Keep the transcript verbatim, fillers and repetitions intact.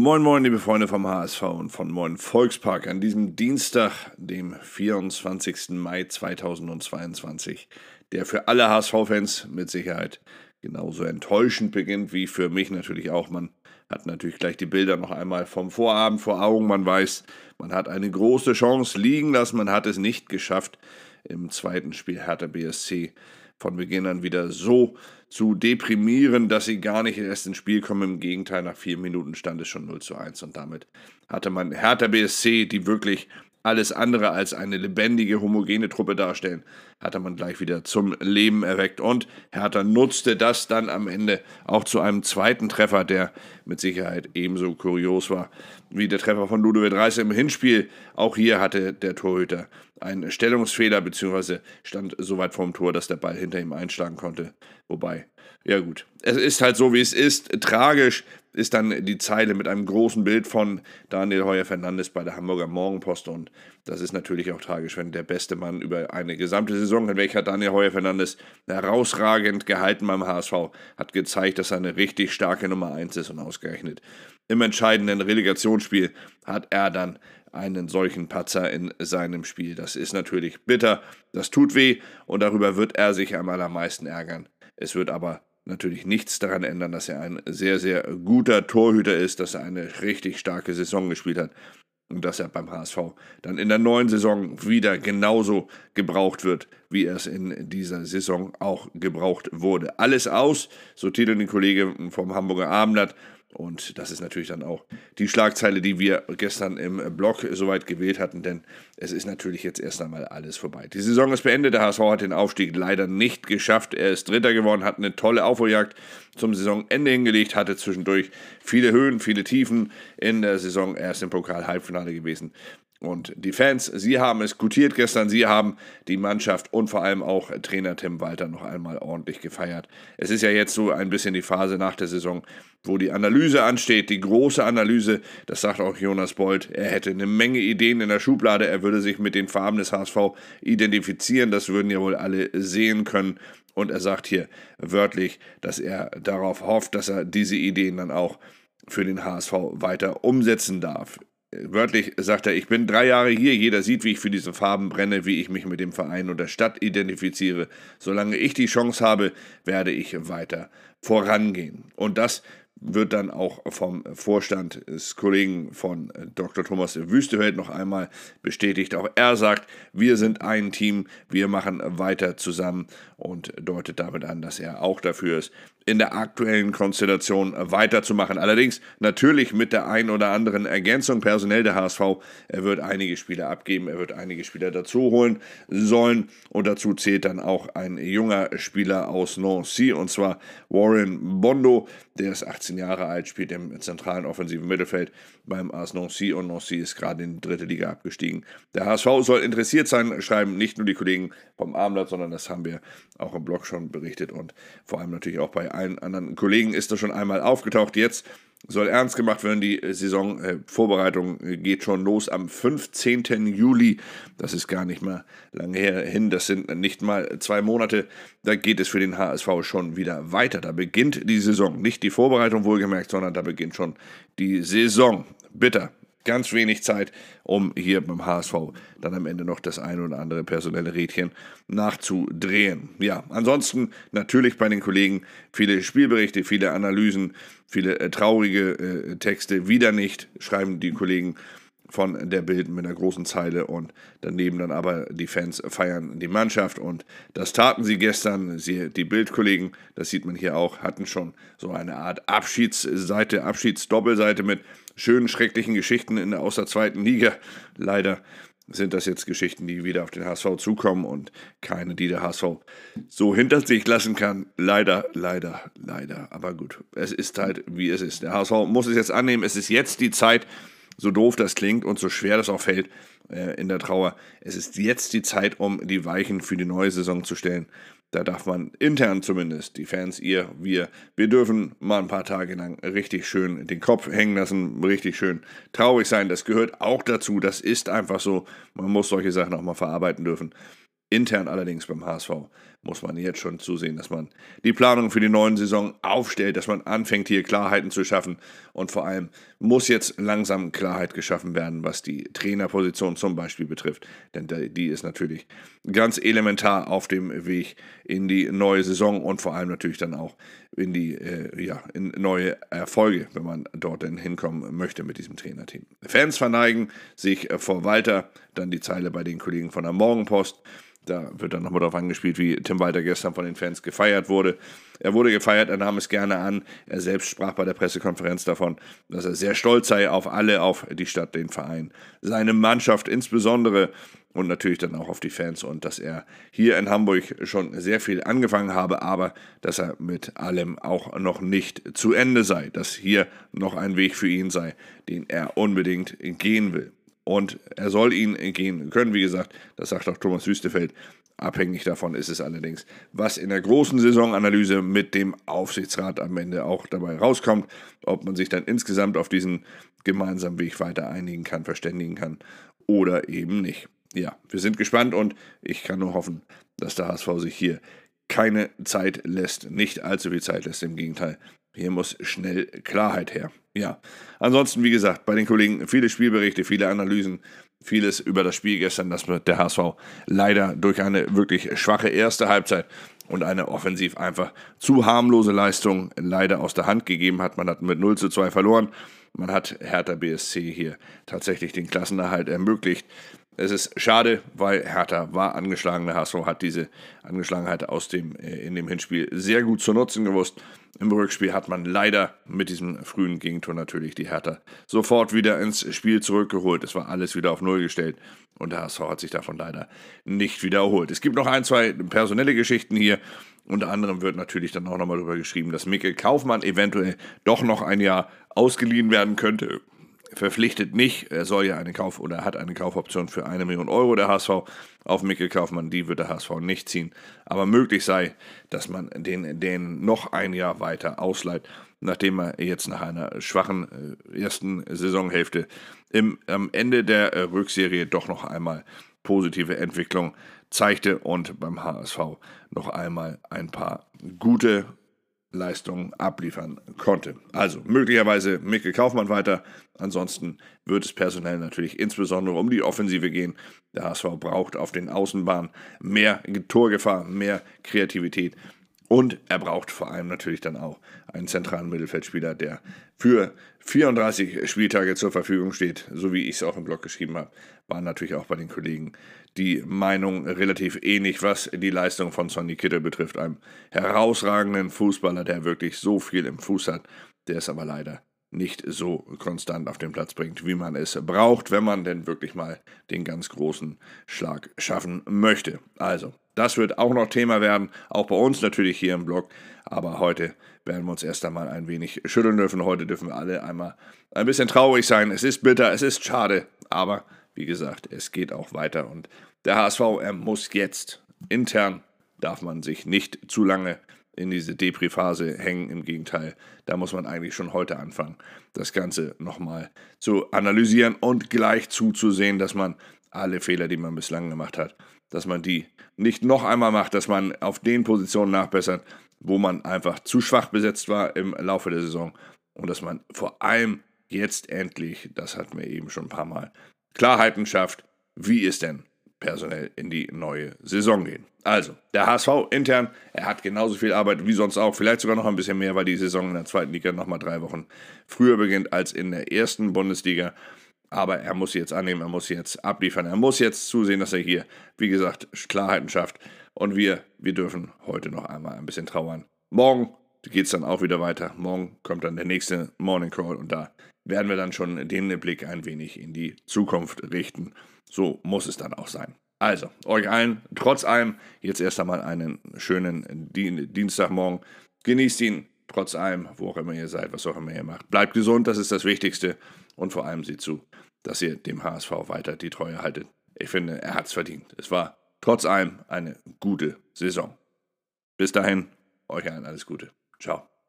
Moin Moin, liebe Freunde vom H S V und von Moin Volkspark an diesem Dienstag, dem vierundzwanzigsten Mai zweitausendzweiundzwanzig, der für alle H S V-Fans mit Sicherheit genauso enttäuschend beginnt wie für mich natürlich auch. Man hat natürlich gleich die Bilder noch einmal vom Vorabend vor Augen. Man weiß, man hat eine große Chance liegen lassen. Man hat es nicht geschafft, im zweiten Spiel Hertha B S C von Beginn an wieder so zu deprimieren, dass sie gar nicht erst ins Spiel kommen. Im Gegenteil, nach vier Minuten stand es schon null zu eins und damit hatte man Hertha B S C, die wirklich alles andere als eine lebendige, homogene Truppe darstellen, hatte man gleich wieder zum Leben erweckt und Hertha nutzte das dann am Ende auch zu einem zweiten Treffer, der mit Sicherheit ebenso kurios war wie der Treffer von Ludovic Reis im Hinspiel. Auch hier hatte der Torhüter einen Stellungsfehler, beziehungsweise stand so weit vorm Tor, dass der Ball hinter ihm einschlagen konnte. Wobei, ja gut, es ist halt so, wie es ist. Tragisch ist dann die Zeile mit einem großen Bild von Daniel Heuer-Fernandes bei der Hamburger Morgenpost. Und das ist natürlich auch tragisch, wenn der beste Mann über eine gesamte Saison hinweg hat Daniel Heuer-Fernandes herausragend gehalten beim H S V, hat gezeigt, dass er eine richtig starke Nummer eins ist und ausgerechnet im entscheidenden Relegationsspiel hat er dann einen solchen Patzer in seinem Spiel. Das ist natürlich bitter, das tut weh und darüber wird er sich am allermeisten ärgern. Es wird aber natürlich nichts daran ändern, dass er ein sehr, sehr guter Torhüter ist, dass er eine richtig starke Saison gespielt hat und dass er beim H S V dann in der neuen Saison wieder genauso gebraucht wird, wie er es in dieser Saison auch gebraucht wurde. Alles aus, so titeln die Kollegen vom Hamburger Abendblatt. Und das ist natürlich dann auch die Schlagzeile, die wir gestern im Blog soweit gewählt hatten, denn es ist natürlich jetzt erst einmal alles vorbei. Die Saison ist beendet, der H S V hat den Aufstieg leider nicht geschafft. Er ist Dritter geworden, hat eine tolle Aufholjagd zum Saisonende hingelegt, hatte zwischendurch viele Höhen, viele Tiefen in der Saison, erst im Pokal-Halbfinale gewesen. Und die Fans, sie haben es gutiert gestern, sie haben die Mannschaft und vor allem auch Trainer Tim Walter noch einmal ordentlich gefeiert. Es ist ja jetzt so ein bisschen die Phase nach der Saison, wo die Analyse ansteht, die große Analyse, das sagt auch Jonas Bold, er hätte eine Menge Ideen in der Schublade, er würde sich mit den Farben des H S V identifizieren, das würden ja wohl alle sehen können. Und er sagt hier wörtlich, dass er darauf hofft, dass er diese Ideen dann auch für den H S V weiter umsetzen darf. Wörtlich sagt er, ich bin drei Jahre hier, jeder sieht, wie ich für diese Farben brenne, wie ich mich mit dem Verein und der Stadt identifiziere. Solange ich die Chance habe, werde ich weiter vorangehen. Und das wird dann auch vom Vorstand des Kollegen von Doktor Thomas Wüstefeld noch einmal bestätigt. Auch er sagt, wir sind ein Team, wir machen weiter zusammen und deutet damit an, dass er auch dafür ist, in der aktuellen Konstellation weiterzumachen. Allerdings natürlich mit der ein oder anderen Ergänzung personell der H S V. Er wird einige Spieler abgeben, er wird einige Spieler dazu holen sollen und dazu zählt dann auch ein junger Spieler aus Nancy und zwar Warren Bondo, der ist achtzehn Jahre alt, spielt im zentralen offensiven Mittelfeld beim A S Nancy und Nancy ist gerade in die dritte Liga abgestiegen. Der H S V soll interessiert sein, schreiben nicht nur die Kollegen vom Abendblatt, sondern das haben wir auch im Blog schon berichtet und vor allem natürlich auch bei allen anderen Kollegen ist das schon einmal aufgetaucht. Jetzt soll ernst gemacht werden, die Saisonvorbereitung äh, geht schon los am fünfzehnten Juli. Das ist gar nicht mal lange her hin, das sind nicht mal zwei Monate. Da geht es für den H S V schon wieder weiter. Da beginnt die Saison, nicht die Vorbereitung wohlgemerkt, sondern da beginnt schon die Saison. Bitter. Ganz wenig Zeit, um hier beim H S V dann am Ende noch das ein oder andere personelle Rädchen nachzudrehen. Ja, ansonsten natürlich bei den Kollegen viele Spielberichte, viele Analysen, viele äh, traurige äh, Texte. Wieder nicht, schreiben die Kollegen von der Bild mit einer großen Zeile und daneben dann aber die Fans feiern die Mannschaft und das taten sie gestern. Sie, die Bild-Kollegen, das sieht man hier auch, hatten schon so eine Art Abschiedsseite, Abschiedsdoppelseite mit schönen, schrecklichen Geschichten in der, aus der zweiten Liga. Leider sind das jetzt Geschichten, die wieder auf den H S V zukommen und keine, die der H S V so hinter sich lassen kann. Leider, leider, leider. Aber gut, es ist halt, wie es ist. Der H S V muss es jetzt annehmen. Es ist jetzt die Zeit, so doof das klingt und so schwer das auch fällt äh, in der Trauer. Es ist jetzt die Zeit, um die Weichen für die neue Saison zu stellen. Da darf man intern zumindest, die Fans, ihr, wir, wir dürfen mal ein paar Tage lang richtig schön den Kopf hängen lassen, richtig schön traurig sein. Das gehört auch dazu, das ist einfach so. Man muss solche Sachen auch mal verarbeiten dürfen. Intern allerdings beim H S V muss man jetzt schon zusehen, dass man die Planung für die neuen Saison aufstellt, dass man anfängt, hier Klarheiten zu schaffen. Und vor allem muss jetzt langsam Klarheit geschaffen werden, was die Trainerposition zum Beispiel betrifft. Denn die ist natürlich ganz elementar auf dem Weg in die neue Saison und vor allem natürlich dann auch in die äh, ja, in neue Erfolge, wenn man dort denn hinkommen möchte mit diesem Trainerteam. Fans verneigen sich vor Walter, dann die Zeile bei den Kollegen von der Morgenpost. Da wird dann nochmal darauf angespielt, wie Tim Walter gestern von den Fans gefeiert wurde. Er wurde gefeiert, er nahm es gerne an. Er selbst sprach bei der Pressekonferenz davon, dass er sehr stolz sei auf alle, auf die Stadt, den Verein, seine Mannschaft insbesondere und natürlich dann auch auf die Fans und dass er hier in Hamburg schon sehr viel angefangen habe, aber dass er mit allem auch noch nicht zu Ende sei, dass hier noch ein Weg für ihn sei, den er unbedingt gehen will. Und er soll ihn gehen können, wie gesagt, das sagt auch Thomas Wüstefeld. Abhängig davon ist es allerdings, was in der großen Saisonanalyse mit dem Aufsichtsrat am Ende auch dabei rauskommt, ob man sich dann insgesamt auf diesen gemeinsamen Weg weiter einigen kann, verständigen kann oder eben nicht. Ja, wir sind gespannt und ich kann nur hoffen, dass der H S V sich hier keine Zeit lässt, nicht allzu viel Zeit lässt, im Gegenteil. Hier muss schnell Klarheit her. Ja, ansonsten, wie gesagt, bei den Kollegen viele Spielberichte, viele Analysen, vieles über das Spiel gestern, das der H S V leider durch eine wirklich schwache erste Halbzeit und eine offensiv einfach zu harmlose Leistung leider aus der Hand gegeben hat. Man hat mit null zu zwei verloren. Man hat Hertha B S C hier tatsächlich den Klassenerhalt ermöglicht. Es ist schade, weil Hertha war angeschlagen. Der H S V hat diese Angeschlagenheit aus dem, in dem Hinspiel sehr gut zu nutzen gewusst. Im Rückspiel hat man leider mit diesem frühen Gegentor natürlich die Hertha sofort wieder ins Spiel zurückgeholt. Es war alles wieder auf Null gestellt und der H S V hat sich davon leider nicht wiederholt. Es gibt noch ein, zwei personelle Geschichten hier. Unter anderem wird natürlich dann auch nochmal darüber geschrieben, dass Mikkel Kaufmann eventuell doch noch ein Jahr ausgeliehen werden könnte. Verpflichtet nicht, er soll ja eine Kauf- oder hat eine Kaufoption für eine Million Euro, der H S V, auf Mikkel Kaufmann, die wird der H S V nicht ziehen. Aber möglich sei, dass man den, den noch ein Jahr weiter ausleiht, nachdem er jetzt nach einer schwachen äh, ersten Saisonhälfte im, am Ende der äh, Rückserie doch noch einmal positive Entwicklung zeigte und beim H S V noch einmal ein paar gute Leistungen abliefern konnte. Also möglicherweise Mikkel Kaufmann weiter. Ansonsten wird es personell natürlich insbesondere um die Offensive gehen. Der H S V braucht auf den Außenbahnen mehr Torgefahr, mehr Kreativität und er braucht vor allem natürlich dann auch einen zentralen Mittelfeldspieler, der für vierunddreißig Spieltage zur Verfügung steht, so wie ich es auch im Blog geschrieben habe, waren natürlich auch bei den Kollegen die Meinung relativ ähnlich, was die Leistung von Sonny Kittel betrifft. Einem herausragenden Fußballer, der wirklich so viel im Fuß hat, der es aber leider nicht so konstant auf den Platz bringt, wie man es braucht, wenn man denn wirklich mal den ganz großen Schlag schaffen möchte. Also, das wird auch noch Thema werden, auch bei uns natürlich hier im Blog, aber heute werden wir uns erst einmal ein wenig schütteln dürfen. Heute dürfen wir alle einmal ein bisschen traurig sein. Es ist bitter, es ist schade, aber wie gesagt, es geht auch weiter und der H S V, er muss jetzt intern, darf man sich nicht zu lange in diese Depri-Phase hängen. Im Gegenteil, da muss man eigentlich schon heute anfangen, das Ganze nochmal zu analysieren und gleich zuzusehen, dass man alle Fehler, die man bislang gemacht hat, dass man die nicht noch einmal macht, dass man auf den Positionen nachbessert, wo man einfach zu schwach besetzt war im Laufe der Saison und dass man vor allem jetzt endlich, das hatten wir eben schon ein paar Mal, Klarheiten schafft, wie es denn personell in die neue Saison geht. Also, der H S V intern, er hat genauso viel Arbeit wie sonst auch, vielleicht sogar noch ein bisschen mehr, weil die Saison in der zweiten Liga nochmal drei Wochen früher beginnt als in der ersten Bundesliga. Aber er muss jetzt annehmen, er muss jetzt abliefern, er muss jetzt zusehen, dass er hier, wie gesagt, Klarheiten schafft. Und wir, wir dürfen heute noch einmal ein bisschen trauern. Morgen geht es dann auch wieder weiter. Morgen kommt dann der nächste Morning Call und da werden wir dann schon den Blick ein wenig in die Zukunft richten. So muss es dann auch sein. Also, euch allen, trotz allem, jetzt erst einmal einen schönen Dienstagmorgen. Genießt ihn, trotz allem, wo auch immer ihr seid, was auch immer ihr macht. Bleibt gesund, das ist das Wichtigste. Und vor allem seht zu, dass ihr dem H S V weiter die Treue haltet. Ich finde, er hat es verdient. Es war trotz allem eine gute Saison. Bis dahin, euch allen alles Gute. Ciao.